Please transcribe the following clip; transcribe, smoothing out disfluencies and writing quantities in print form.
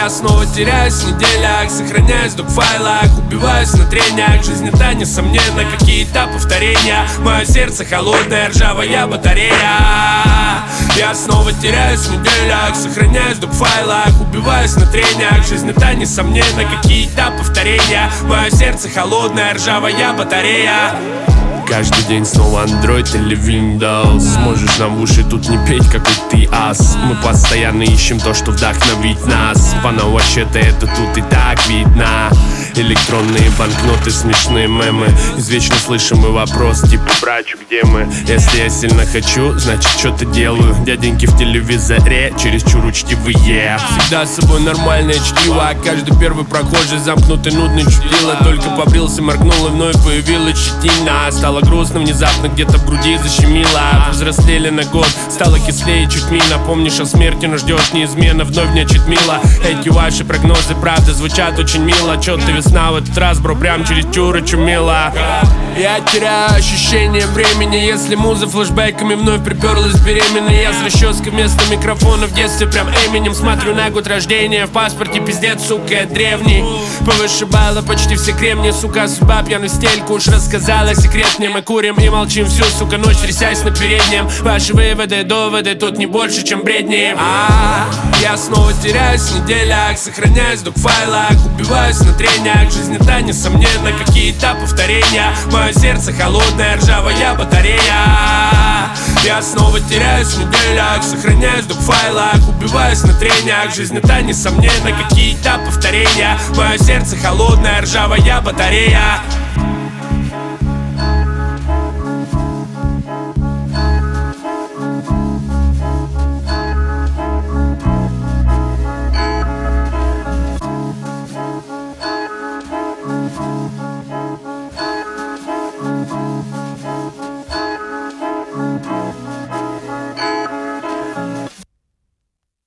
Я снова теряюсь в неделях, сохраняюсь в док-файлах, убиваюсь на трениях. Жизнь это несомненно какие-то повторения. Мое сердце холодное, ржавая батарея. Я снова теряюсь в неделях, сохраняюсь в док-файлах, убиваюсь на трениях. Жизнь это несомненно какие-то повторения. Мое сердце холодное, ржавая батарея. Каждый день снова Android или Windows. Сможешь нам в уши тут не петь, какой ты ас. Мы постоянно ищем то, что вдохновит нас. Пана, вообще-то это тут и так видно. Электронные банкноты, смешные мемы. Извечно слышимый вопрос типа: брачу, где мы? Если я сильно хочу, значит что-то делаю. Дяденьки в телевизоре чересчур учтивые. Всегда с собой нормальное чтиво. Каждый первый прохожий замкнутый, нудный чудило. Только побрился, моргнул и вновь появилась щетина. Стало грустно внезапно, где-то в груди защемило. Повзрослели на год, стало кислее чуть мина. Помнишь о смерти, но ждешь неизменно, вновь не читмило. Эти ваши прогнозы, правда, звучат очень мило. Чё ты весна в этот раз, бро, прям чересчур очумела. Я теряю ощущение времени, если муза флешбэками вновь приперлась беременной. Я с расческой вместо микрофона в детстве прям Эминем. Смотрю на год рождения, в паспорте пиздец, сука, я древний. Повышибала почти все кремни, сука, судьба пьяную стельку уж рассказала секрет мне. Мы курим и молчим всю, сука, ночь, трясясь на переднем. Ваши выводы, доводы тут не больше, чем бредни. Я снова теряюсь в неделях, сохраняюсь в док-файлах, убиваюсь на трениях. Жизнь это несомненно какие-то повторения. Мое сердце холодное, ржавая батарея. Я снова теряюсь в неделях, сохраняюсь в док-файлах, убиваюсь на трениях. Жизнь это несомненно какие-то повторения. Мое сердце холодное, ржавая батарея.